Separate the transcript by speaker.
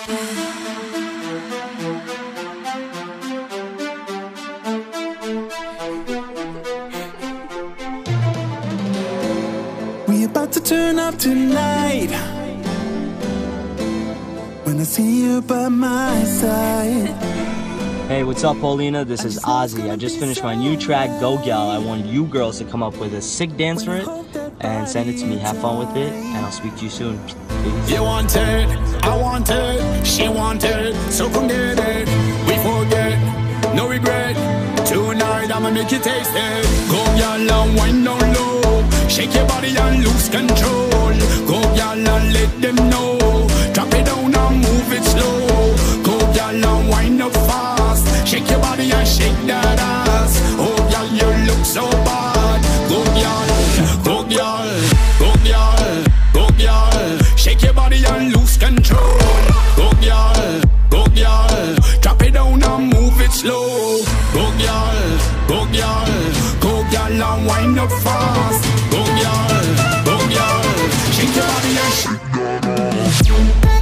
Speaker 1: We about to turn up tonight. When I see you by my side.
Speaker 2: Hey, what's up, Paulina? This is Ozzy. I just finished my new track, Go Gal. I want you girls to come up with a sick dance for it and send it to me. Have fun with it, and I'll speak to you soon. Peace.
Speaker 3: You want it, I want it, she want it, so come get it. We forget, no regret. Tonight I'ma make you taste it. Go gal and wind down low, shake your body and lose control. Go gal and let them know, drop it down and move it slow. Go gal and wind up fast, shake your body and shake that ass. Oh gal, you look so bad. Go gal, go gal, go gal, go gal, shake your body and lose control. Go gal, go gal, drop it down and move it slow. Go gal, go gal, go gal and wind up fast. Go gal, shake your body and shake that ass.